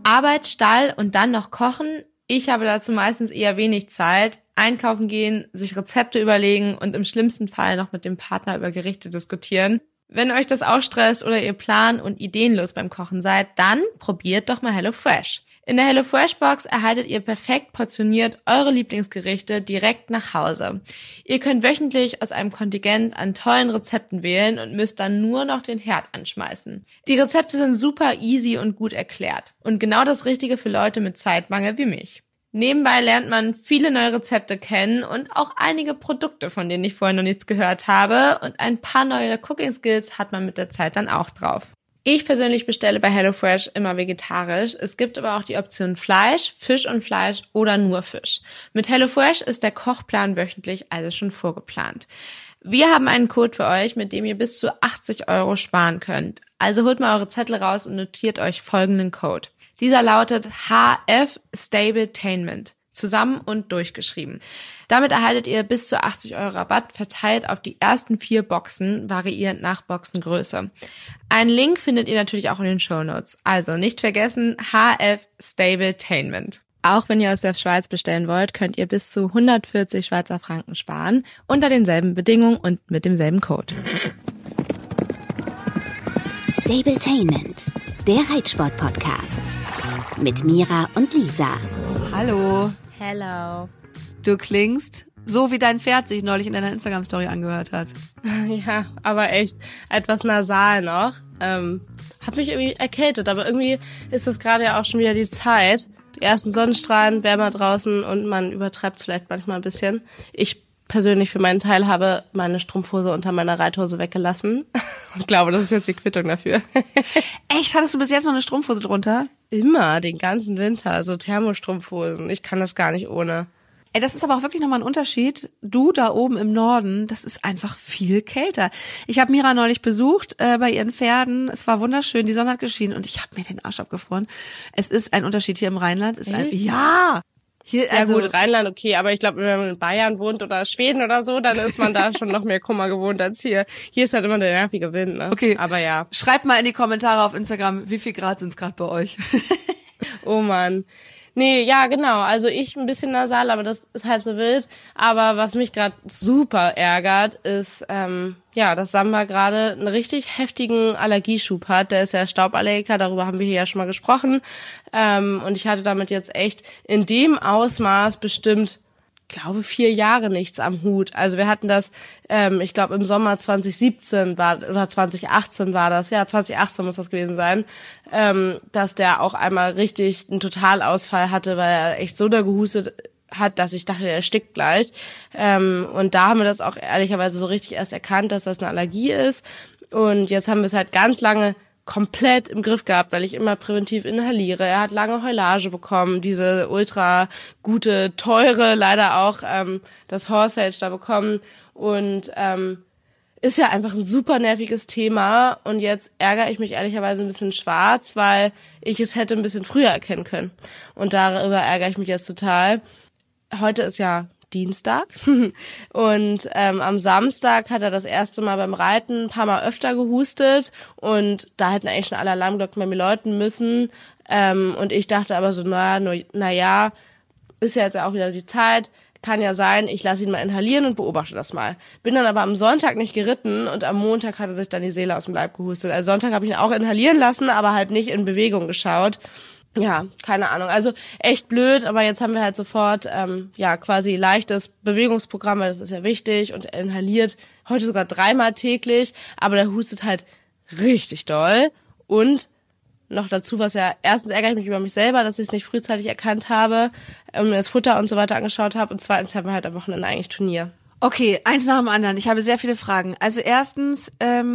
Arbeit, Stall und dann noch kochen. Ich habe dazu meistens eher wenig Zeit. Einkaufen gehen, sich Rezepte überlegen und im schlimmsten Fall noch mit dem Partner über Gerichte diskutieren. Wenn euch das auch stresst oder ihr plan- und ideenlos beim Kochen seid, dann probiert doch mal HelloFresh. In der HelloFresh-Box erhaltet ihr perfekt portioniert eure Lieblingsgerichte direkt nach Hause. Ihr könnt wöchentlich aus einem Kontingent an tollen Rezepten wählen und müsst dann nur noch den Herd anschmeißen. Die Rezepte sind super easy und gut erklärt und genau das Richtige für Leute mit Zeitmangel wie mich. Nebenbei lernt man viele neue Rezepte kennen und auch einige Produkte, von denen ich vorher noch nichts gehört habe, und ein paar neue Cooking Skills hat man mit der Zeit dann auch drauf. Ich persönlich bestelle bei HelloFresh immer vegetarisch. Es gibt aber auch die Option Fleisch, Fisch und Fleisch oder nur Fisch. Mit HelloFresh ist der Kochplan wöchentlich also schon vorgeplant. Wir haben einen Code für euch, mit dem ihr bis zu 80 € sparen könnt. Also holt mal eure Zettel raus und notiert euch folgenden Code. Dieser lautet HF Stabletainment, zusammen und durchgeschrieben. Damit erhaltet ihr bis zu 80 € Rabatt verteilt auf die ersten 4 Boxen, variierend nach Boxengröße. Einen Link findet ihr natürlich auch in den Shownotes. Also nicht vergessen, HF Stabletainment. Auch wenn ihr aus der Schweiz bestellen wollt, könnt ihr bis zu 140 Schweizer Franken sparen, unter denselben Bedingungen und mit demselben Code. Stabletainment, der Reitsport-Podcast. Mit Mira und Lisa. Hallo. Hello. Du klingst so, wie dein Pferd sich neulich in deiner Instagram-Story angehört hat. Ja, aber echt etwas nasal noch. Hab mich irgendwie erkältet, aber irgendwie ist das gerade ja auch schon wieder die Zeit. Die ersten Sonnenstrahlen, wärmer draußen und man übertreibt es vielleicht manchmal ein bisschen. Ich persönlich für meinen Teil habe meine Strumpfhose unter meiner Reithose weggelassen und glaube, das ist jetzt die Quittung dafür. Echt? Hattest du bis jetzt noch eine Strumpfhose drunter? Immer, den ganzen Winter, so Thermostrumpfhosen. Ich kann das gar nicht ohne. Ey, das ist aber auch wirklich nochmal ein Unterschied. Du da oben im Norden, das ist einfach viel kälter. Ich habe Mira neulich besucht bei ihren Pferden. Es war wunderschön, die Sonne hat geschienen und ich habe mir den Arsch abgefroren. Es ist ein Unterschied hier im Rheinland. Ja! Hier, also, ja gut, Rheinland okay, aber ich glaube, wenn man in Bayern wohnt oder Schweden oder so, dann ist man da schon noch mehr Kummer gewohnt als hier. Hier ist halt immer der nervige Wind, ne? Okay, aber ja. Schreibt mal in die Kommentare auf Instagram, wie viel Grad sind's gerade bei euch? Oh Mann. Nee, ja, genau. Also ich ein bisschen nasal, aber das ist halb so wild. Aber was mich gerade super ärgert, ist, dass Samba gerade einen richtig heftigen Allergieschub hat. Der ist ja Stauballergiker, darüber haben wir hier ja schon mal gesprochen. Und ich hatte damit jetzt echt in dem Ausmaß bestimmt, glaube 4 Jahre nichts am Hut. Also wir hatten das, ich glaube im Sommer 2017 oder 2018 war das, ja 2018 muss das gewesen sein, dass der auch einmal richtig einen Totalausfall hatte, weil er echt so da gehustet hat, dass ich dachte, er erstickt gleich. Und da haben wir das auch ehrlicherweise so richtig erst erkannt, dass das eine Allergie ist. Und jetzt haben wir es halt ganz lange komplett im Griff gehabt, weil ich immer präventiv inhaliere. Er hat lange Heulage bekommen, diese ultra gute, teure, leider auch das Horsage da bekommen und ist ja einfach ein super nerviges Thema und jetzt ärgere ich mich ehrlicherweise ein bisschen schwarz, weil ich es hätte ein bisschen früher erkennen können und darüber ärgere ich mich jetzt total. Heute ist ja Dienstag und am Samstag hat er das erste Mal beim Reiten ein paar Mal öfter gehustet und da hätten eigentlich schon alle Alarmglocken bei mir läuten müssen und ich dachte aber so, naja, ist ja jetzt auch wieder die Zeit, kann ja sein, ich lasse ihn mal inhalieren und beobachte das mal. Bin dann aber am Sonntag nicht geritten und am Montag hat er sich dann die Seele aus dem Leib gehustet. Also Sonntag habe ich ihn auch inhalieren lassen, aber halt nicht in Bewegung geschaut. Ja, keine Ahnung. Also echt blöd, aber jetzt haben wir halt sofort quasi leichtes Bewegungsprogramm, weil das ist ja wichtig und er inhaliert heute sogar 3-mal täglich, aber der hustet halt richtig doll und noch dazu, was ja, erstens ärgere ich mich über mich selber, dass ich es nicht frühzeitig erkannt habe und mir das Futter und so weiter angeschaut habe und zweitens haben wir halt am Wochenende eigentlich Turnier. Okay, eins nach dem anderen. Ich habe sehr viele Fragen. Also erstens,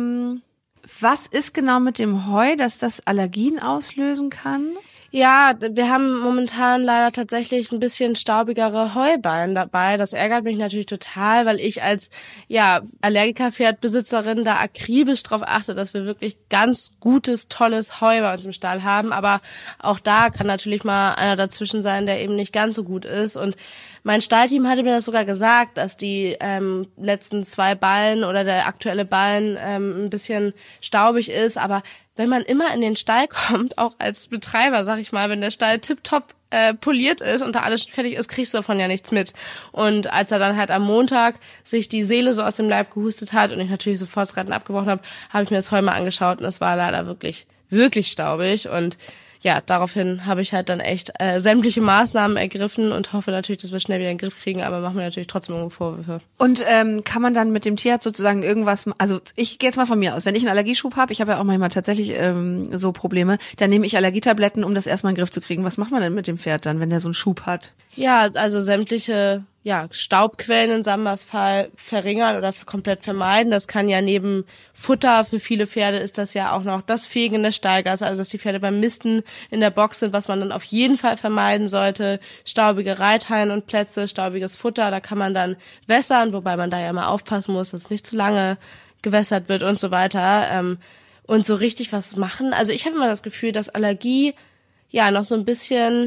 was ist genau mit dem Heu, dass das Allergien auslösen kann? Ja, wir haben momentan leider tatsächlich ein bisschen staubigere Heuballen dabei. Das ärgert mich natürlich total, weil ich als Allergiker-Pferdbesitzerin da akribisch drauf achte, dass wir wirklich ganz gutes, tolles Heu bei uns im Stall haben. Aber auch da kann natürlich mal einer dazwischen sein, der eben nicht ganz so gut ist. Und mein Stallteam hatte mir das sogar gesagt, dass die letzten 2 Ballen oder der aktuelle Ballen ein bisschen staubig ist, aber wenn man immer in den Stall kommt, auch als Betreiber, sag ich mal, wenn der Stall tipptopp poliert ist und da alles fertig ist, kriegst du davon ja nichts mit. Und als er dann halt am Montag sich die Seele so aus dem Leib gehustet hat und ich natürlich sofort das Reiten abgebrochen habe ich mir das Heu mal angeschaut und es war leider wirklich, wirklich staubig. Und ja, daraufhin habe ich halt dann echt sämtliche Maßnahmen ergriffen und hoffe natürlich, dass wir schnell wieder in den Griff kriegen, aber machen wir natürlich trotzdem irgendwo Vorwürfe. Und kann man dann mit dem Tierarzt sozusagen irgendwas, also ich gehe jetzt mal von mir aus, wenn ich einen Allergieschub habe, ich habe ja auch manchmal tatsächlich so Probleme, dann nehme ich Allergietabletten, um das erstmal in den Griff zu kriegen. Was macht man denn mit dem Pferd dann, wenn der so einen Schub hat? Ja, also sämtliche Staubquellen in Sambas Fall verringern oder komplett vermeiden. Das kann ja neben Futter, für viele Pferde ist das ja auch noch das Fegen des Stallgasse, also dass die Pferde beim Misten in der Box sind, was man dann auf jeden Fall vermeiden sollte. Staubige Reithallen und Plätze, staubiges Futter, da kann man dann wässern, wobei man da ja mal aufpassen muss, dass es nicht zu lange gewässert wird und so weiter. Und so richtig was machen. Also ich habe immer das Gefühl, dass Allergie ja noch so ein bisschen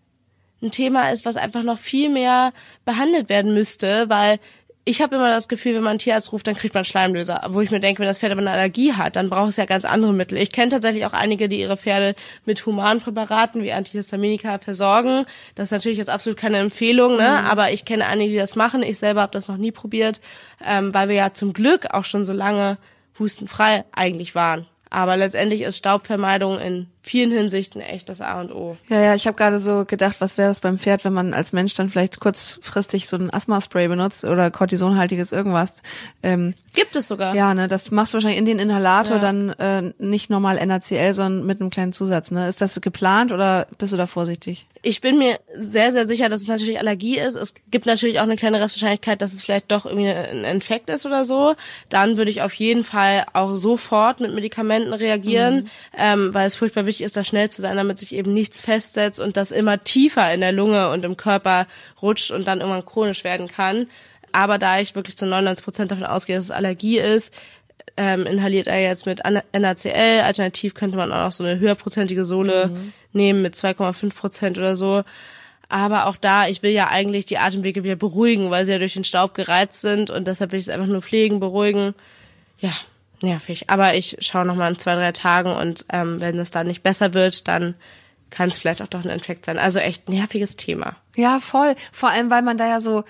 ein Thema ist, was einfach noch viel mehr behandelt werden müsste, weil ich habe immer das Gefühl, wenn man einen Tierarzt ruft, dann kriegt man Schleimlöser. Wo ich mir denke, wenn das Pferd aber eine Allergie hat, dann braucht es ja ganz andere Mittel. Ich kenne tatsächlich auch einige, die ihre Pferde mit Humanpräparaten wie Antihistaminika versorgen. Das ist natürlich jetzt absolut keine Empfehlung, ne? Aber ich kenne einige, die das machen. Ich selber habe das noch nie probiert, weil wir ja zum Glück auch schon so lange hustenfrei eigentlich waren. Aber letztendlich ist Staubvermeidung in vielen Hinsichten echt das A und O. Ja, ich habe gerade so gedacht, was wäre das beim Pferd, wenn man als Mensch dann vielleicht kurzfristig so ein Asthma-Spray benutzt oder kortisonhaltiges irgendwas. Gibt es sogar. Ja, ne, das machst du wahrscheinlich in den Inhalator dann nicht normal NaCl, sondern mit einem kleinen Zusatz. Ne, ist das geplant oder bist du da vorsichtig? Ich bin mir sehr, sehr sicher, dass es natürlich Allergie ist. Es gibt natürlich auch eine kleine Restwahrscheinlichkeit, dass es vielleicht doch irgendwie ein Infekt ist oder so. Dann würde ich auf jeden Fall auch sofort mit Medikamenten reagieren, weil es furchtbar wichtig ist, da schnell zu sein, damit sich eben nichts festsetzt und das immer tiefer in der Lunge und im Körper rutscht und dann irgendwann chronisch werden kann. Aber da ich wirklich zu 99% davon ausgehe, dass es Allergie ist, inhaliert er jetzt mit NaCl. Alternativ könnte man auch noch so eine höherprozentige Sohle nehmen mit 2,5% oder so. Aber auch da, ich will ja eigentlich die Atemwege wieder beruhigen, weil sie ja durch den Staub gereizt sind und deshalb will ich es einfach nur pflegen, beruhigen. Ja, nervig. Aber ich schaue nochmal in 2-3 Tagen und wenn es dann nicht besser wird, dann kann es vielleicht auch doch ein Infekt sein. Also echt nerviges Thema. Ja, voll. Vor allem, weil man da ja so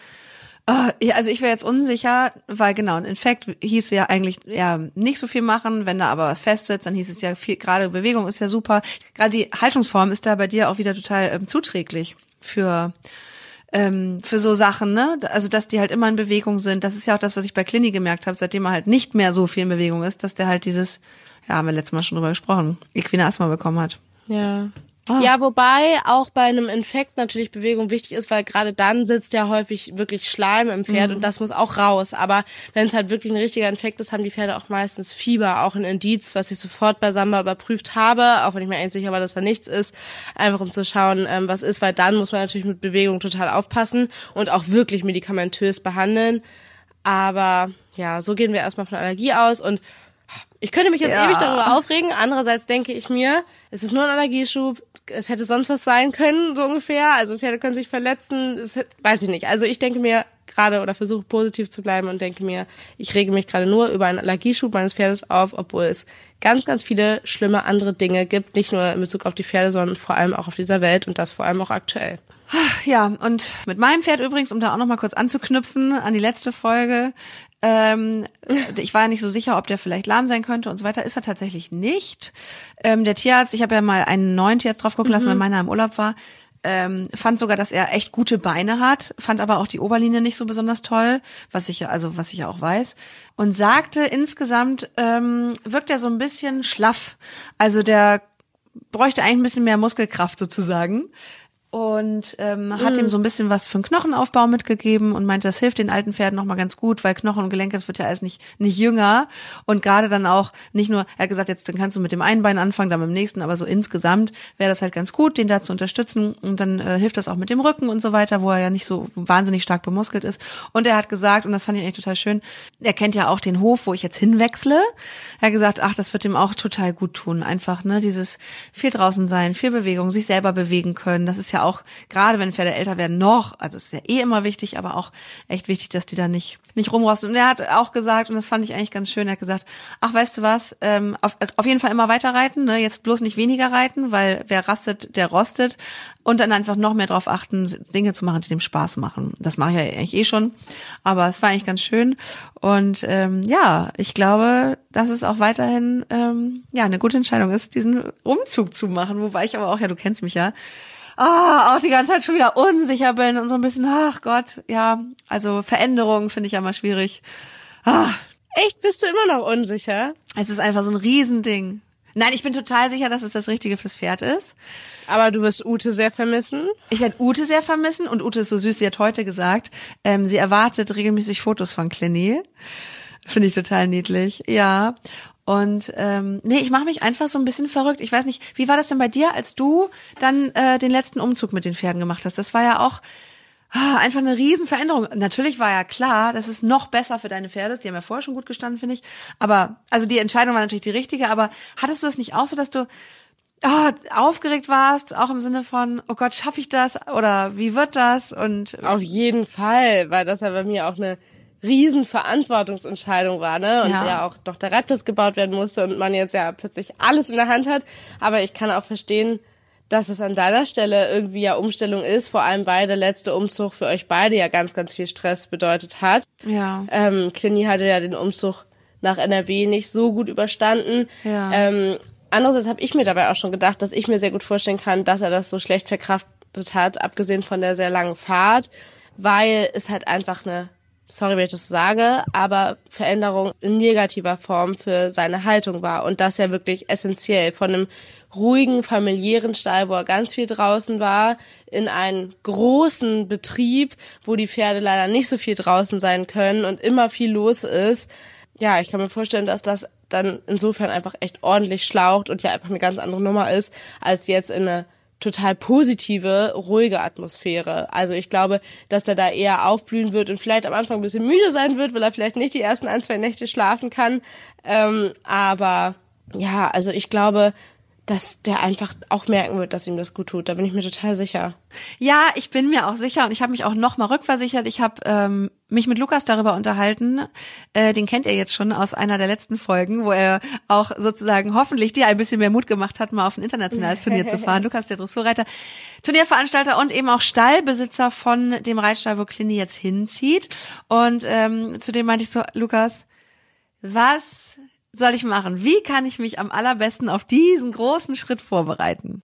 also ich wäre jetzt unsicher, weil genau, ein Infekt hieß ja eigentlich nicht so viel machen, wenn da aber was festsitzt, dann hieß es ja viel, gerade Bewegung ist ja super. Gerade die Haltungsform ist da bei dir auch wieder total zuträglich für so Sachen, ne? Also dass die halt immer in Bewegung sind. Das ist ja auch das, was ich bei Clini gemerkt habe, seitdem er halt nicht mehr so viel in Bewegung ist, dass der halt haben wir letztes Mal schon drüber gesprochen, Equine Asthma bekommen hat. Ja. Ja, wobei auch bei einem Infekt natürlich Bewegung wichtig ist, weil gerade dann sitzt ja häufig wirklich Schleim im Pferd und das muss auch raus. Aber wenn es halt wirklich ein richtiger Infekt ist, haben die Pferde auch meistens Fieber, auch ein Indiz, was ich sofort bei Samba überprüft habe, auch wenn ich mir eigentlich sicher war, dass da nichts ist, einfach um zu schauen, was ist, weil dann muss man natürlich mit Bewegung total aufpassen und auch wirklich medikamentös behandeln. Aber ja, so gehen wir erstmal von Allergie aus und ich könnte mich jetzt ewig darüber aufregen. Andererseits denke ich mir, es ist nur ein Allergieschub. Es hätte sonst was sein können, so ungefähr. Also Pferde können sich verletzen. Weiß ich nicht. Also ich denke mir gerade oder versuche positiv zu bleiben und denke mir, ich rege mich gerade nur über einen Allergieschub meines Pferdes auf, obwohl es ganz, ganz viele schlimme andere Dinge gibt. Nicht nur in Bezug auf die Pferde, sondern vor allem auch auf dieser Welt und das vor allem auch aktuell. Ja, und mit meinem Pferd übrigens, um da auch noch mal kurz anzuknüpfen an die letzte Folge, ich war ja nicht so sicher, ob der vielleicht lahm sein könnte und so weiter. Ist er tatsächlich nicht. Der Tierarzt, ich habe ja mal einen neuen Tierarzt drauf gucken lassen, weil meiner im Urlaub war, fand sogar, dass er echt gute Beine hat, fand aber auch die Oberlinie nicht so besonders toll, was ich ja auch weiß. Und sagte, insgesamt wirkt er so ein bisschen schlaff. Also der bräuchte eigentlich ein bisschen mehr Muskelkraft sozusagen. Und hat ihm so ein bisschen was für einen Knochenaufbau mitgegeben und meinte, das hilft den alten Pferden nochmal ganz gut, weil Knochen und Gelenke, das wird ja alles nicht jünger. Und gerade dann auch nicht nur, er hat gesagt, jetzt dann kannst du mit dem einen Bein anfangen, dann mit dem nächsten, aber so insgesamt wäre das halt ganz gut, den da zu unterstützen. Und dann hilft das auch mit dem Rücken und so weiter, wo er ja nicht so wahnsinnig stark bemuskelt ist. Und er hat gesagt, und das fand ich eigentlich total schön, er kennt ja auch den Hof, wo ich jetzt hinwechsle. Er hat gesagt, das wird ihm auch total gut tun. Einfach, ne, dieses viel draußen sein, viel Bewegung, sich selber bewegen können. Das ist ja ja auch, gerade wenn Pferde älter werden, also es ist ja immer wichtig, aber auch echt wichtig, dass die da nicht rumrosten. Und er hat auch gesagt, und das fand ich eigentlich ganz schön, er hat gesagt, ach, weißt du was, auf jeden Fall immer weiter reiten, ne? Jetzt bloß nicht weniger reiten, weil wer rastet, der rostet. Und dann einfach noch mehr drauf achten, Dinge zu machen, die dem Spaß machen. Das mache ich ja eigentlich schon, aber es war eigentlich ganz schön. Und ich glaube, dass es auch weiterhin eine gute Entscheidung ist, diesen Umzug zu machen. Wobei ich aber auch, du kennst mich ja, auch die ganze Zeit schon wieder unsicher bin und so ein bisschen, ach Gott, ja, also Veränderungen finde ich ja mal schwierig. Echt? Bist du immer noch unsicher? Es ist einfach so ein Riesending. Nein, ich bin total sicher, dass es das Richtige fürs Pferd ist. Aber du wirst Ute sehr vermissen? Ich werde Ute sehr vermissen und Ute ist so süß, sie hat heute gesagt, sie erwartet regelmäßig Fotos von Clinny. Finde ich total niedlich, ja. Und ich mache mich einfach so ein bisschen verrückt. Ich weiß nicht, wie war das denn bei dir, als du dann den letzten Umzug mit den Pferden gemacht hast? Das war ja auch einfach eine Riesenveränderung. Natürlich war ja klar, dass es noch besser für deine Pferde ist. Die haben ja vorher schon gut gestanden, finde ich. Aber, also die Entscheidung war natürlich die richtige. Aber hattest du das nicht auch so, dass du aufgeregt warst, auch im Sinne von, oh Gott, schaffe ich das? Oder wie wird das? Und auf jeden Fall, weil das ja bei mir auch eine Riesenverantwortungsentscheidung war, ne? Und ja auch doch der Reitplatz gebaut werden musste und man jetzt ja plötzlich alles in der Hand hat. Aber ich kann auch verstehen, dass es an deiner Stelle irgendwie ja Umstellung ist, vor allem weil der letzte Umzug für euch beide ja ganz, ganz viel Stress bedeutet hat. Ja. Clinny hatte ja den Umzug nach NRW nicht so gut überstanden. Ja. Andererseits habe ich mir dabei auch schon gedacht, dass ich mir sehr gut vorstellen kann, dass er das so schlecht verkraftet hat, abgesehen von der sehr langen Fahrt, weil es halt einfach eine, sorry, wenn ich das sage, aber Veränderung in negativer Form für seine Haltung war. Und das ja wirklich essentiell. Von einem ruhigen, familiären Stall, wo er ganz viel draußen war, in einen großen Betrieb, wo die Pferde leider nicht so viel draußen sein können und immer viel los ist. Ja, ich kann mir vorstellen, dass das dann insofern einfach echt ordentlich schlaucht und ja einfach eine ganz andere Nummer ist, als jetzt in eine total positive, ruhige Atmosphäre. Also ich glaube, dass er da eher aufblühen wird und vielleicht am Anfang ein bisschen müde sein wird, weil er vielleicht nicht die ersten 1-2 Nächte schlafen kann. Aber ja, also ich glaube, dass der einfach auch merken wird, dass ihm das gut tut. Da bin ich mir total sicher. Ja, ich bin mir auch sicher und ich habe mich auch noch mal rückversichert. Ich habe mich mit Lukas darüber unterhalten. Den kennt ihr jetzt schon aus einer der letzten Folgen, wo er auch sozusagen hoffentlich dir ein bisschen mehr Mut gemacht hat, mal auf ein internationales Turnier zu fahren. Lukas, der Dressurreiter, Turnierveranstalter und eben auch Stallbesitzer von dem Reitstall, wo Clinny jetzt hinzieht. Und zu dem meinte ich so, Lukas, was soll ich machen? Wie kann ich mich am allerbesten auf diesen großen Schritt vorbereiten?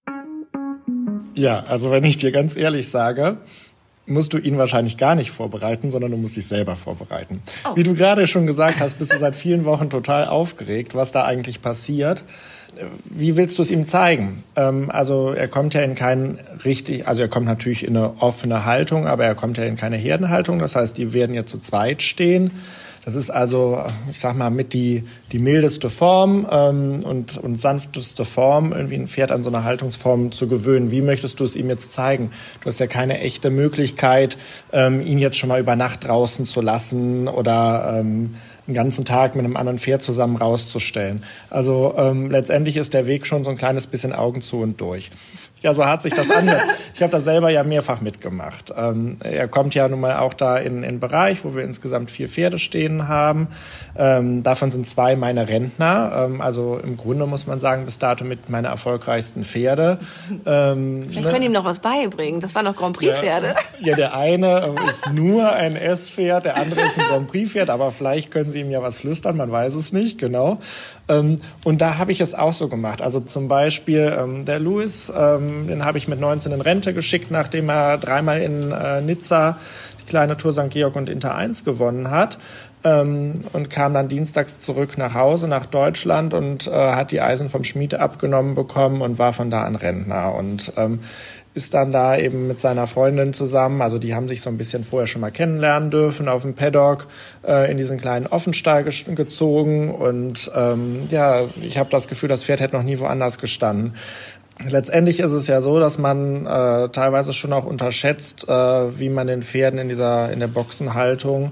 Ja, also wenn ich dir ganz ehrlich sage, musst du ihn wahrscheinlich gar nicht vorbereiten, sondern du musst dich selber vorbereiten. Oh. Wie du gerade schon gesagt hast, bist du seit vielen Wochen total aufgeregt, was da eigentlich passiert. Wie willst du es ihm zeigen? Also er kommt ja in er kommt natürlich in eine offene Haltung, aber er kommt ja in keine Herdenhaltung. Das heißt, die werden ja zu zweit stehen. Das ist also, ich sag mal, mit die mildeste Form und sanfteste Form, irgendwie ein Pferd an so eine Haltungsform zu gewöhnen. Wie möchtest du es ihm jetzt zeigen? Du hast ja keine echte Möglichkeit, ihn jetzt schon mal über Nacht draußen zu lassen oder einen ganzen Tag mit einem anderen Pferd zusammen rauszustellen. Also letztendlich ist der Weg schon so ein kleines bisschen Augen zu und durch. Ja, so hart sich das anhört. Ich habe das selber ja mehrfach mitgemacht. Er kommt ja nun mal auch da in einen Bereich, wo wir insgesamt 4 Pferde stehen haben. Davon sind 2 meine Rentner. Also im Grunde muss man sagen, bis dato mit meine erfolgreichsten Pferde. Vielleicht können ihm noch was beibringen. Das waren noch Grand Prix-Pferde. Ja, der eine ist nur ein S-Pferd, der andere ist ein Grand Prix-Pferd. Aber vielleicht können Sie ihm ja was flüstern, man weiß es nicht, genau. Und da habe ich es auch so gemacht. Also zum Beispiel der Louis, den habe ich mit 19 in Rente geschickt, nachdem er 3-mal in Nizza die kleine Tour St. Georg und Inter 1 gewonnen hat. Und kam dann dienstags zurück nach Hause, nach Deutschland und hat die Eisen vom Schmied abgenommen bekommen und war von da an Rentner. Und ist dann da eben mit seiner Freundin zusammen, also die haben sich so ein bisschen vorher schon mal kennenlernen dürfen auf dem Paddock, in diesen kleinen Offenstall gezogen und ich habe das Gefühl, das Pferd hätte noch nie woanders gestanden. Letztendlich ist es ja so, dass man teilweise schon auch unterschätzt, wie man den Pferden in der Boxenhaltung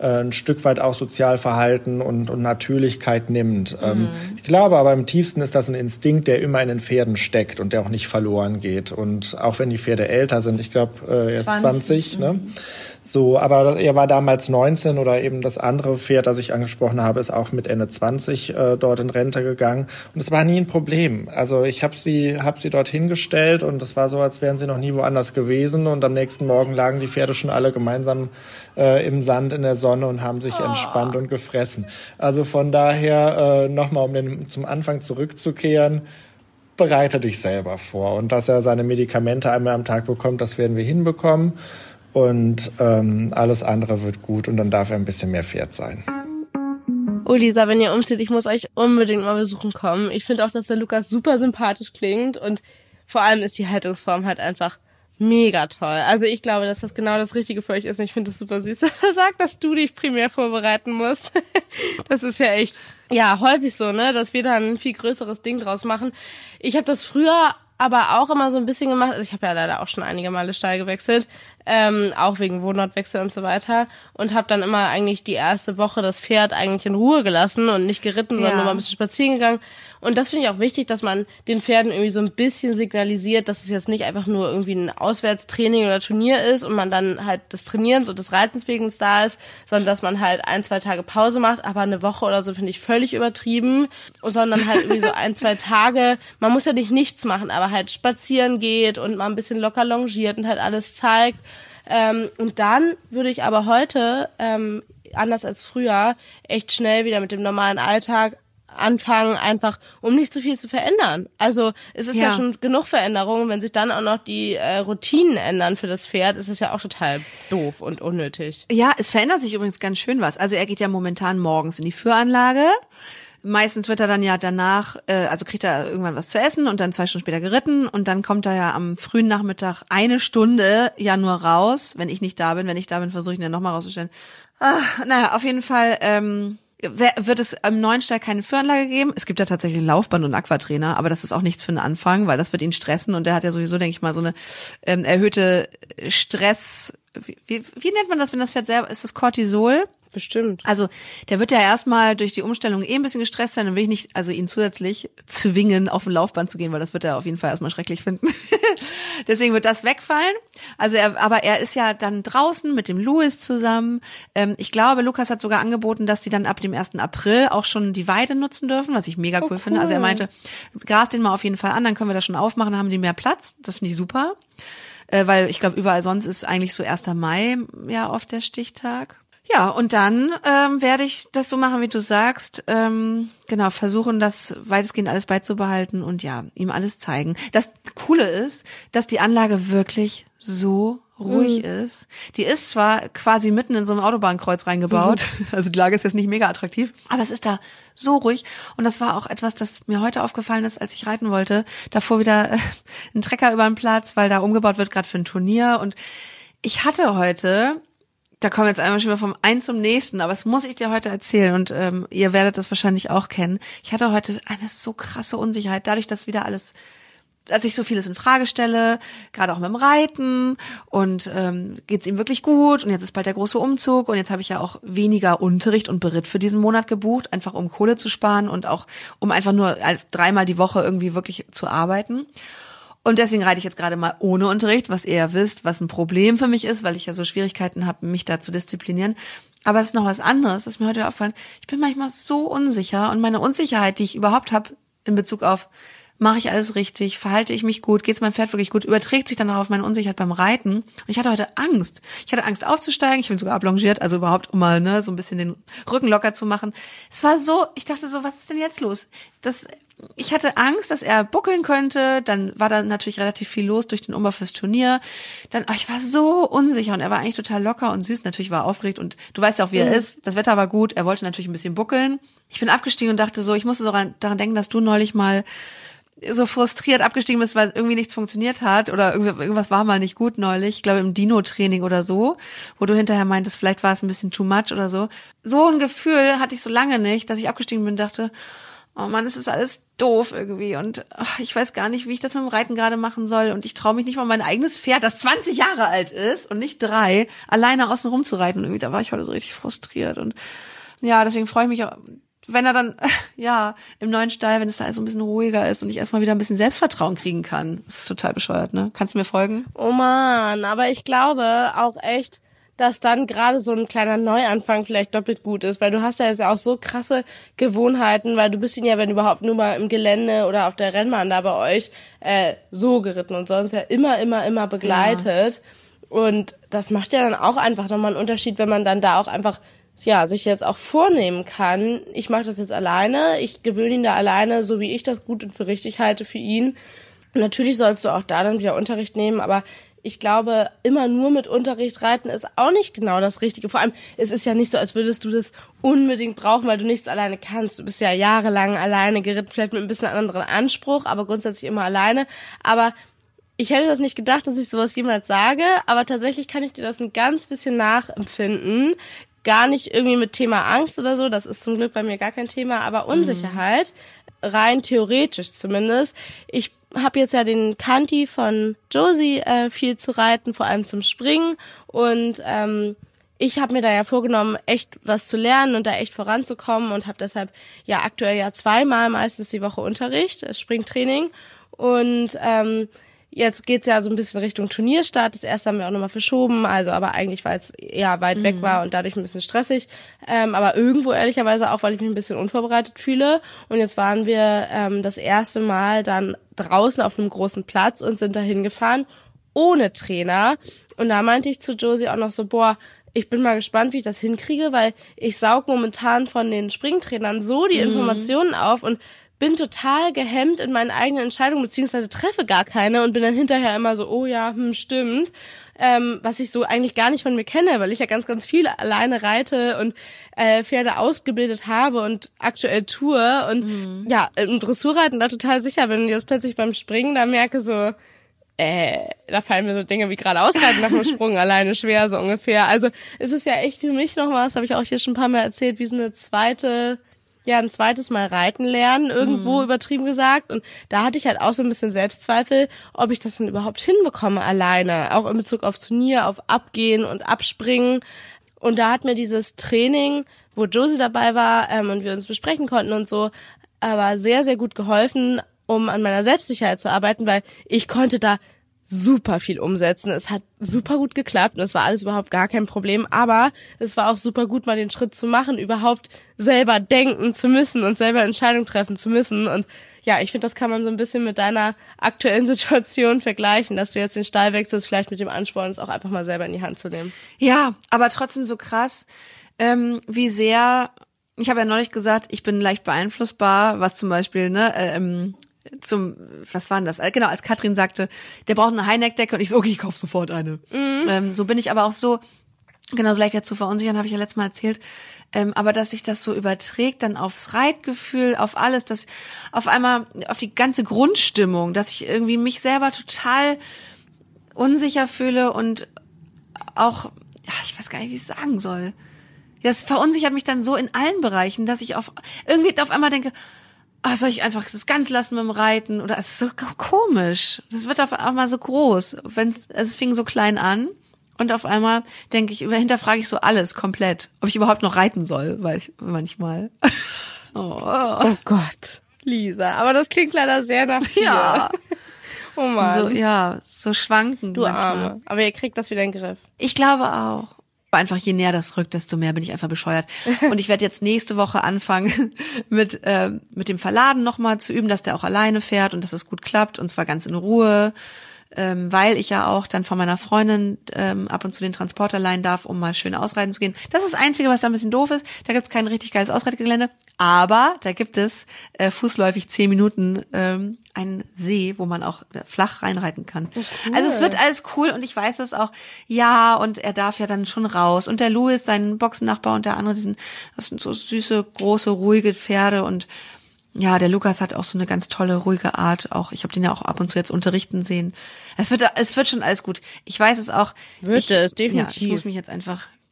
ein Stück weit auch Sozialverhalten und Natürlichkeit nimmt. Ich glaube aber im tiefsten ist das ein Instinkt, der immer in den Pferden steckt und der auch nicht verloren geht. Und auch wenn die Pferde älter sind, ich glaube jetzt 20, ne? So, aber er war damals 19 oder eben das andere Pferd, das ich angesprochen habe, ist auch mit Ende 20 dort in Rente gegangen. Und es war nie ein Problem. Also ich habe sie dorthin gestellt und es war so, als wären sie noch nie woanders gewesen. Und am nächsten Morgen lagen die Pferde schon alle gemeinsam im Sand in der Sonne und haben sich entspannt und gefressen. Also von daher nochmal, um zum Anfang zurückzukehren, bereite dich selber vor. Und dass er seine Medikamente einmal am Tag bekommt, das werden wir hinbekommen. Und alles andere wird gut und dann darf er ein bisschen mehr Pferd sein. Oh Lisa, wenn ihr umzieht, ich muss euch unbedingt mal besuchen kommen. Ich finde auch, dass der Lukas super sympathisch klingt und vor allem ist die Haltungsform halt einfach mega toll. Also ich glaube, dass das genau das Richtige für euch ist und ich finde es super süß, dass er sagt, dass du dich primär vorbereiten musst. Das ist ja echt, ja, häufig so, ne, dass wir da ein viel größeres Ding draus machen. Ich habe das früher aber auch immer so ein bisschen gemacht. Also ich habe ja leider auch schon einige Male Stall gewechselt, auch wegen Wohnortwechsel und so weiter und habe dann immer eigentlich die erste Woche das Pferd eigentlich in Ruhe gelassen und nicht geritten, sondern nur mal ein bisschen spazieren gegangen. Und das finde ich auch wichtig, dass man den Pferden irgendwie so ein bisschen signalisiert, dass es jetzt nicht einfach nur irgendwie ein Auswärtstraining oder Turnier ist und man dann halt des Trainierens und des Reitens wegen da ist, sondern dass man halt 1-2 Tage Pause macht, aber eine Woche oder so finde ich völlig übertrieben, sondern halt irgendwie so 1-2 Tage, man muss ja nicht nichts machen, aber halt spazieren geht und mal ein bisschen locker longiert und halt alles zeigt. Und dann würde ich aber heute, anders als früher, echt schnell wieder mit dem normalen Alltag anfangen, einfach um nicht zu viel zu verändern. Also es ist ja schon genug Veränderungen, wenn sich dann auch noch die Routinen ändern für das Pferd, ist es ja auch total doof und unnötig. Ja, es verändert sich übrigens ganz schön was. Also er geht ja momentan morgens in die Führanlage. Meistens wird er dann ja danach, also kriegt er irgendwann was zu essen und dann 2 Stunden später geritten und dann kommt er ja am frühen Nachmittag 1 Stunde ja nur raus, wenn ich nicht da bin. Wenn ich da bin, versuche ich ihn dann nochmal rauszustellen. Naja, auf jeden Fall wird es im neuen Stall keine Führanlage geben. Es gibt ja tatsächlich Laufband und Aquatrainer, aber das ist auch nichts für den Anfang, weil das wird ihn stressen und der hat ja sowieso, denke ich mal, so eine erhöhte Stress. Wie nennt man das, wenn das Pferd selber, ist das Cortisol? Bestimmt. Also der wird ja erstmal durch die Umstellung ein bisschen gestresst sein, dann will ich nicht, also ihn zusätzlich zwingen, auf ein Laufband zu gehen, weil das wird er auf jeden Fall erstmal schrecklich finden. Deswegen wird das wegfallen. Also aber er ist ja dann draußen mit dem Louis zusammen. Ich glaube, Lukas hat sogar angeboten, dass die dann ab dem 1. April auch schon die Weide nutzen dürfen, was ich mega cool finde. Also er meinte, gras den mal auf jeden Fall an, dann können wir das schon aufmachen, haben die mehr Platz. Das finde ich super. Weil ich glaube, überall sonst ist eigentlich so 1. Mai ja oft der Stichtag. Ja, und dann werde ich das so machen, wie du sagst. Genau, versuchen, das weitestgehend alles beizubehalten und ja, ihm alles zeigen. Das Coole ist, dass die Anlage wirklich so ruhig ist. Die ist zwar quasi mitten in so einem Autobahnkreuz reingebaut, also die Lage ist jetzt nicht mega attraktiv, aber es ist da so ruhig und das war auch etwas, das mir heute aufgefallen ist, als ich reiten wollte. Davor wieder ein Trecker über den Platz, weil da umgebaut wird, gerade für ein Turnier und ich hatte heute... Da kommen wir jetzt einmal schon mal vom einen zum nächsten, aber das muss ich dir heute erzählen und ihr werdet das wahrscheinlich auch kennen. Ich hatte heute eine so krasse Unsicherheit, dadurch, dass wieder alles, als ich so vieles in Frage stelle, gerade auch mit dem Reiten und geht's ihm wirklich gut und jetzt ist bald der große Umzug und jetzt habe ich ja auch weniger Unterricht und Beritt für diesen Monat gebucht, einfach um Kohle zu sparen und auch um einfach nur 3-mal die Woche irgendwie wirklich zu arbeiten. Und deswegen reite ich jetzt gerade mal ohne Unterricht, was ihr ja wisst, was ein Problem für mich ist, weil ich ja so Schwierigkeiten habe, mich da zu disziplinieren. Aber es ist noch was anderes, das ist mir heute aufgefallen. Ich bin manchmal so unsicher und meine Unsicherheit, die ich überhaupt habe in Bezug auf, mache ich alles richtig, verhalte ich mich gut, geht's meinem Pferd wirklich gut, überträgt sich dann auch auf meine Unsicherheit beim Reiten. Und ich hatte heute Angst. Ich hatte Angst aufzusteigen, ich bin sogar ablongiert, also überhaupt um mal so ein bisschen den Rücken locker zu machen. Es war so, ich dachte so, was ist denn jetzt los? Ich hatte Angst, dass er buckeln könnte, dann war da natürlich relativ viel los durch den Umbau fürs Turnier. Ich war so unsicher und er war eigentlich total locker und süß. Natürlich war er aufgeregt und du weißt ja auch, wie er ist. Das Wetter war gut, er wollte natürlich ein bisschen buckeln. Ich bin abgestiegen und dachte so, ich musste so daran denken, dass du neulich mal so frustriert abgestiegen bist, weil irgendwie nichts funktioniert hat oder irgendwas war mal nicht gut neulich. Ich glaube im Dino-Training oder so, wo du hinterher meintest, vielleicht war es ein bisschen too much oder so. So ein Gefühl hatte ich so lange nicht, dass ich abgestiegen bin und dachte, oh Mann, es ist alles doof irgendwie und ich weiß gar nicht, wie ich das mit dem Reiten gerade machen soll und ich traue mich nicht mal mein eigenes Pferd, das 20 Jahre alt ist und nicht 3, alleine außen rum zu reiten und irgendwie, da war ich heute so richtig frustriert und ja, deswegen freue ich mich auch, wenn er dann, ja, im neuen Stall, wenn es da so ein bisschen ruhiger ist und ich erstmal wieder ein bisschen Selbstvertrauen kriegen kann. Das ist total bescheuert, ne? Kannst du mir folgen? Oh Mann, aber ich glaube auch echt, dass dann gerade so ein kleiner Neuanfang vielleicht doppelt gut ist, weil du hast ja jetzt auch so krasse Gewohnheiten, weil du bist ihn ja, wenn überhaupt, nur mal im Gelände oder auf der Rennbahn da bei euch so geritten und sonst ja immer begleitet. Ja. Und das macht ja dann auch einfach nochmal einen Unterschied, wenn man dann da auch einfach sich jetzt auch vornehmen kann, ich mache das jetzt alleine, ich gewöhne ihn da alleine, so wie ich das gut und für richtig halte für ihn. Und natürlich sollst du auch da dann wieder Unterricht nehmen, aber ich glaube, immer nur mit Unterricht reiten ist auch nicht genau das Richtige. Vor allem, es ist ja nicht so, als würdest du das unbedingt brauchen, weil du nichts alleine kannst. Du bist ja jahrelang alleine geritten, vielleicht mit ein bisschen anderen Anspruch, aber grundsätzlich immer alleine. Aber ich hätte das nicht gedacht, dass ich sowas jemals sage, aber tatsächlich kann ich dir das ein ganz bisschen nachempfinden. Gar nicht irgendwie mit Thema Angst oder so, das ist zum Glück bei mir gar kein Thema, aber Unsicherheit, rein theoretisch zumindest. Ich habe jetzt ja den Kanti von Josie viel zu reiten, vor allem zum Springen und ich habe mir da ja vorgenommen, echt was zu lernen und da echt voranzukommen und habe deshalb ja aktuell ja 2-mal meistens die Woche Unterricht, Springtraining und jetzt geht's ja so ein bisschen Richtung Turnierstart. Das erste haben wir auch nochmal verschoben, also aber eigentlich, weil es eher weit weg war und dadurch ein bisschen stressig. Aber irgendwo ehrlicherweise auch, weil ich mich ein bisschen unvorbereitet fühle. Und jetzt waren wir das erste Mal dann draußen auf einem großen Platz und sind da hingefahren ohne Trainer. Und da meinte ich zu Josie auch noch so, ich bin mal gespannt, wie ich das hinkriege, weil ich saug momentan von den Springtrainern so die Informationen auf und bin total gehemmt in meinen eigenen Entscheidungen, beziehungsweise treffe gar keine und bin dann hinterher immer so, oh ja, stimmt, was ich so eigentlich gar nicht von mir kenne, weil ich ja ganz, ganz viel alleine reite und Pferde ausgebildet habe und aktuell tue und ja, im Dressurreiten da total sicher bin und jetzt plötzlich beim Springen da merke so, da fallen mir so Dinge wie gerade ausreiten nach dem Sprung alleine schwer, so ungefähr. Also es ist ja echt für mich nochmal, das habe ich auch hier schon ein paar Mal erzählt, wie so ein zweites Mal reiten lernen, irgendwo übertrieben gesagt. Und da hatte ich halt auch so ein bisschen Selbstzweifel, ob ich das denn überhaupt hinbekomme alleine. Auch in Bezug auf Turnier, auf Abgehen und Abspringen. Und da hat mir dieses Training, wo Josie dabei war und wir uns besprechen konnten und so, aber sehr, sehr gut geholfen, um an meiner Selbstsicherheit zu arbeiten, weil ich konnte da super viel umsetzen. Es hat super gut geklappt und es war alles überhaupt gar kein Problem, aber es war auch super gut, mal den Schritt zu machen, überhaupt selber denken zu müssen und selber Entscheidungen treffen zu müssen und ja, ich finde, das kann man so ein bisschen mit deiner aktuellen Situation vergleichen, dass du jetzt den Stall wechselst, vielleicht mit dem Ansporn, es auch einfach mal selber in die Hand zu nehmen. Ja, aber trotzdem so krass, wie sehr, ich habe ja neulich gesagt, ich bin leicht beeinflussbar, was zum Beispiel, was war denn das? Genau, als Katrin sagte, der braucht eine High-Neck-Decke und ich so, okay, ich kauf sofort eine. So bin ich aber auch so, genauso leicht zu verunsichern, habe ich ja letztes Mal erzählt, aber dass sich das so überträgt dann aufs Reitgefühl, auf alles, dass auf einmal, auf die ganze Grundstimmung, dass ich irgendwie mich selber total unsicher fühle und auch, ja, ich weiß gar nicht, wie ich es sagen soll. Das verunsichert mich dann so in allen Bereichen, dass ich auf einmal denke, soll ich einfach das ganz lassen mit dem Reiten? Oder es ist so komisch. Das wird auf einmal so groß. Es fing so klein an und auf einmal hinterfrage ich so alles komplett. Ob ich überhaupt noch reiten soll, weil ich manchmal. Oh Gott, Lisa. Aber das klingt leider sehr nach dir. Ja. Oh Mann. So schwankend. Du Arme. Aber ihr kriegt das wieder in den Griff. Ich glaube auch. Einfach je näher das rückt, desto mehr bin ich einfach bescheuert. Und ich werde jetzt nächste Woche anfangen, mit dem Verladen nochmal zu üben, dass der auch alleine fährt und dass es gut klappt und zwar ganz in Ruhe, weil ich ja auch dann von meiner Freundin ab und zu den Transporter leihen darf, um mal schön ausreiten zu gehen. Das ist das Einzige, was da ein bisschen doof ist. Da gibt's kein richtig geiles Ausreitgelände, aber da gibt es fußläufig 10 Minuten einen See, wo man auch flach reinreiten kann. Cool. Also es wird alles cool und ich weiß das auch. Ja, und er darf ja dann schon raus. Und der Louis, sein Boxennachbar und der andere, das sind so süße, große, ruhige Pferde und ja, der Lukas hat auch so eine ganz tolle, ruhige Art. Auch ich habe den ja auch ab und zu jetzt unterrichten sehen. Es wird schon alles gut. Ich weiß es auch. Wird es, definitiv. Ja, ich muss mich jetzt einfach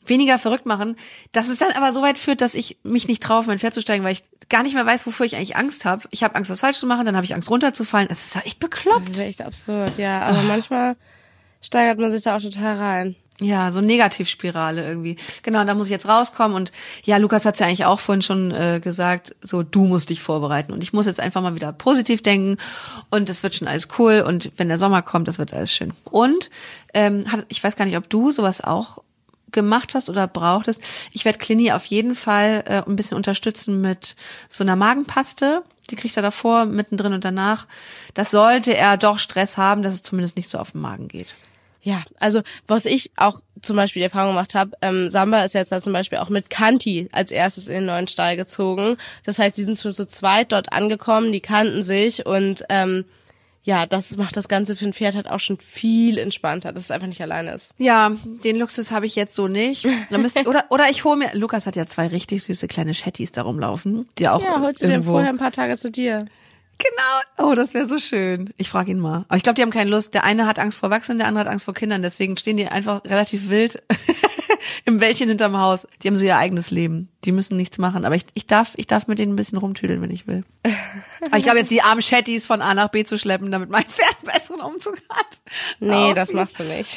weniger verrückt machen, dass es dann aber so weit führt, dass ich mich nicht traue, auf mein Pferd zu steigen, weil ich gar nicht mehr weiß, wofür ich eigentlich Angst habe. Ich habe Angst, was falsch zu machen, dann habe ich Angst, runterzufallen. Es ist ja echt bekloppt. Das ist echt absurd, ja. Aber manchmal steigert man sich da auch total rein. Ja, so Negativspirale irgendwie. Genau, und da muss ich jetzt rauskommen. Und ja, Lukas hat's ja eigentlich auch vorhin schon gesagt, so du musst dich vorbereiten. Und ich muss jetzt einfach mal wieder positiv denken und das wird schon alles cool. Und wenn der Sommer kommt, das wird alles schön. Und ich weiß gar nicht, ob du sowas auch gemacht hast oder brauchtest. Ich werde Clini auf jeden Fall ein bisschen unterstützen mit so einer Magenpaste. Die kriegt er davor, mittendrin und danach. Das sollte er doch Stress haben, dass es zumindest nicht so auf den Magen geht. Ja, also was ich auch zum Beispiel die Erfahrung gemacht habe, Samba ist jetzt da zum Beispiel auch mit Kanti als erstes in den neuen Stall gezogen. Das heißt, die sind schon zu zweit dort angekommen, die kannten sich und ja, das macht das Ganze für ein Pferd halt auch schon viel entspannter, dass es einfach nicht alleine ist. Ja, den Luxus habe ich jetzt so nicht. Oder ich hole mir, Lukas hat ja 2 richtig süße kleine Shetties da rumlaufen, die auch holst du dir vorher ein paar Tage zu dir. Genau. Oh, das wäre so schön. Ich frage ihn mal. Aber ich glaube, die haben keine Lust. Der eine hat Angst vor Erwachsenen, der andere hat Angst vor Kindern. Deswegen stehen die einfach relativ wild im Wäldchen hinterm Haus. Die haben so ihr eigenes Leben. Die müssen nichts machen. Aber ich darf mit denen ein bisschen rumtüdeln, wenn ich will. Aber ich glaube, jetzt die armen Shetties von A nach B zu schleppen, damit mein Pferd einen besseren Umzug hat. Nee, das machst du nicht.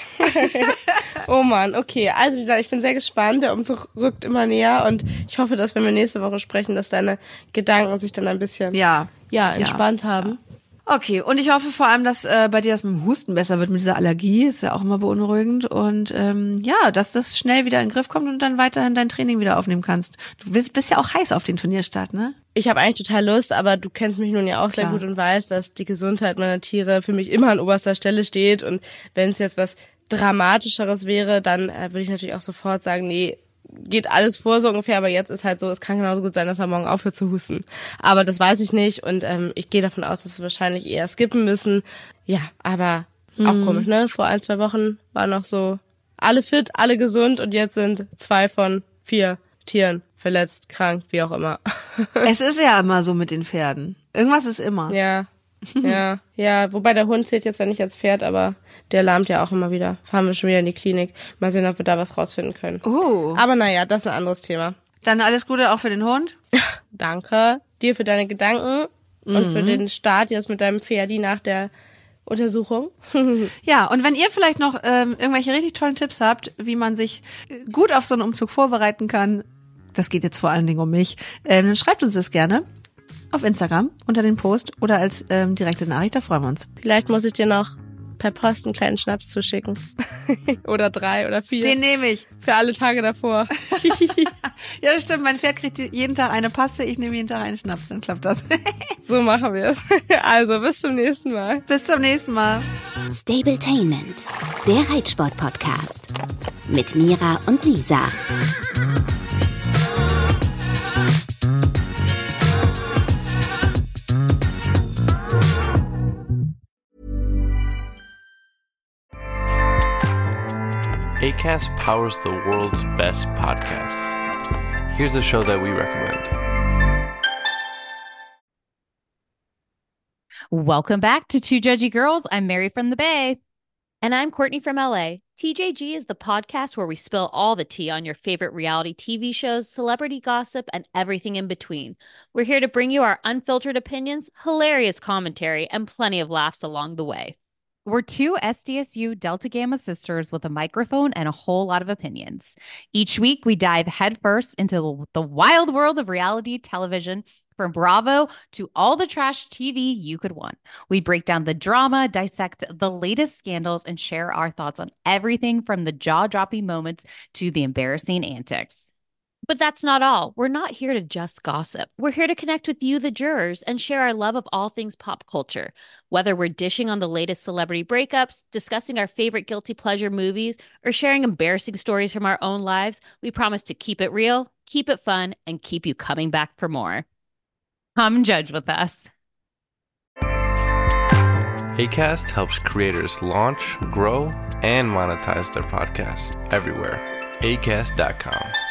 Oh Mann, okay. Also Lisa, ich bin sehr gespannt. Der Umzug rückt immer näher und ich hoffe, dass wenn wir nächste Woche sprechen, dass deine Gedanken sich dann ein bisschen entspannt haben. Okay, und ich hoffe vor allem, dass bei dir das mit dem Husten besser wird, mit dieser Allergie. Ist ja auch immer beunruhigend. Und dass das schnell wieder in den Griff kommt und dann weiterhin dein Training wieder aufnehmen kannst. Du bist ja auch heiß auf den Turnierstart, ne? Ich habe eigentlich total Lust, aber du kennst mich nun ja auch sehr gut und weißt, dass die Gesundheit meiner Tiere für mich immer an oberster Stelle steht. Und wenn es jetzt was Dramatischeres wäre, dann würde ich natürlich auch sofort sagen, nee, geht alles vor so ungefähr, aber jetzt ist halt so, es kann genauso gut sein, dass er morgen aufhört zu husten. Aber das weiß ich nicht und ich gehe davon aus, dass wir wahrscheinlich eher skippen müssen. Ja, aber auch komisch, ne? Vor 1-2 Wochen war noch so alle fit, alle gesund und jetzt sind 2 von 4 Tieren verletzt, krank, wie auch immer. Es ist ja immer so mit den Pferden. Irgendwas ist immer. Ja, wobei der Hund zählt jetzt ja nicht als Pferd, aber der lahmt ja auch immer wieder. Fahren wir schon wieder in die Klinik. Mal sehen, ob wir da was rausfinden können. Oh. Aber naja, das ist ein anderes Thema. Dann alles Gute auch für den Hund. Danke dir für deine Gedanken und für den Start jetzt mit deinem Pferdi nach der Untersuchung. Ja, und wenn ihr vielleicht noch irgendwelche richtig tollen Tipps habt, wie man sich gut auf so einen Umzug vorbereiten kann, das geht jetzt vor allen Dingen um mich, dann schreibt uns das gerne auf Instagram unter den Post oder als direkte Nachricht, da freuen wir uns. Vielleicht muss ich dir noch per Post einen kleinen Schnaps zuschicken. Oder 3 oder 4. Den nehme ich. Für alle Tage davor. Ja, das stimmt. Mein Pferd kriegt jeden Tag eine Paste, ich nehme jeden Tag einen Schnaps, dann klappt das. So machen wir es. Also, bis zum nächsten Mal. Bis zum nächsten Mal. Stabletainment, der Reitsport-Podcast. Mit Mira und Lisa. Acast powers the world's best podcasts. Here's a show that we recommend. Welcome back to Two Judgy Girls. I'm Mary from the Bay. And I'm Courtney from LA. TJG is the podcast where we spill all the tea on your favorite reality TV shows, celebrity gossip, and everything in between. We're here to bring you our unfiltered opinions, hilarious commentary, and plenty of laughs along the way. We're 2 SDSU Delta Gamma sisters with a microphone and a whole lot of opinions. Each week, we dive headfirst into the wild world of reality television, from Bravo to all the trash TV you could want. We break down the drama, dissect the latest scandals, and share our thoughts on everything from the jaw-dropping moments to the embarrassing antics. But that's not all. We're not here to just gossip. We're here to connect with you, the jurors, and share our love of all things pop culture. Whether we're dishing on the latest celebrity breakups, discussing our favorite guilty pleasure movies, or sharing embarrassing stories from our own lives, we promise to keep it real, keep it fun, and keep you coming back for more. Come judge with us. Acast helps creators launch, grow, and monetize their podcasts everywhere. Acast.com.